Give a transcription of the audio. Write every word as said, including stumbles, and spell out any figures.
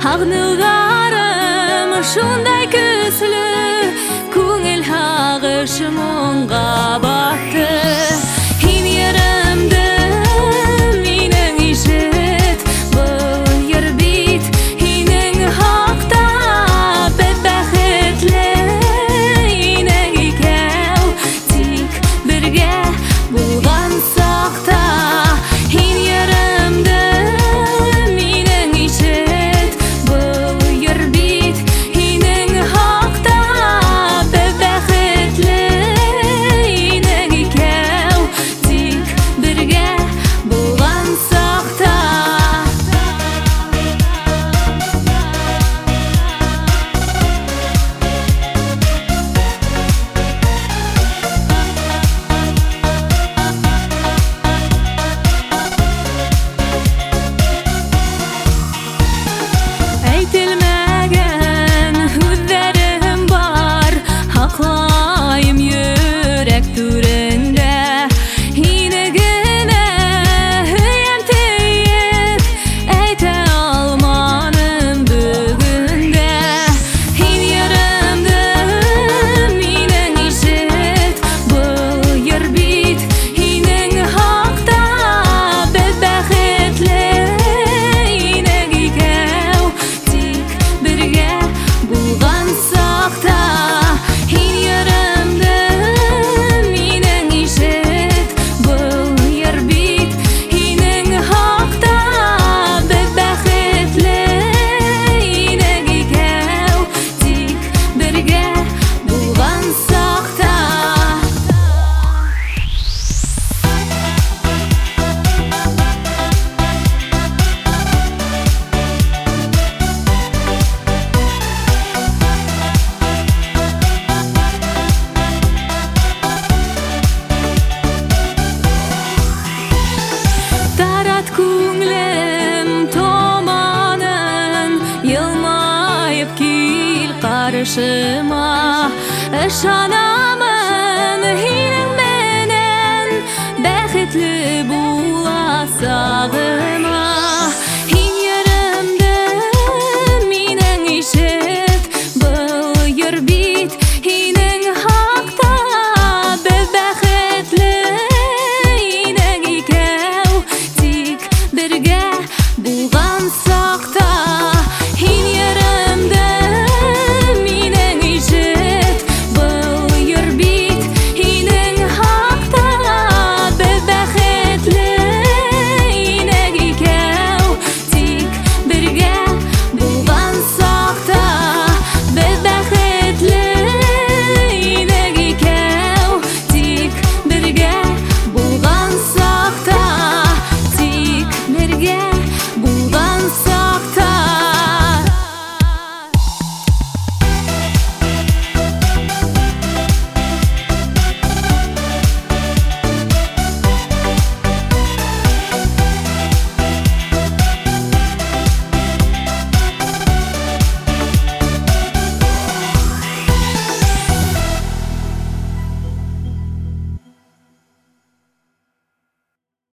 Ағныларым шундай көслі, көңіл ағышым онға батты. Хин ерімді менің ишет, бұл ербит хинің хақта бәт бәхетлі инең икәу, тик бірге болған сақта. Хин ерімді менің ишет, бұл ербит хинің хақта бәт бәхетлі инең икәу, тик бірге болған сақта. Әйтелмәгән һүҙҙәрем бар, һаҡлайым йөрәк түрендә. Һине генә һөйәм тейеп, әйтә алманым бөгөн дә. Һин йырымды минең ишет, был ербит һинең хаҡта беҙ бәхетле инең икәү, тик бергә булған саҡта. Һин йырымды минең ишет, был ербит һинең хаҡта беҙ бәхетле инең икәү, тик бергә булған саҡта. Тарат күңлем томанын, йылмайып кил ҡаршыма. Ышанамын һинең менән бәхетле буласағыма.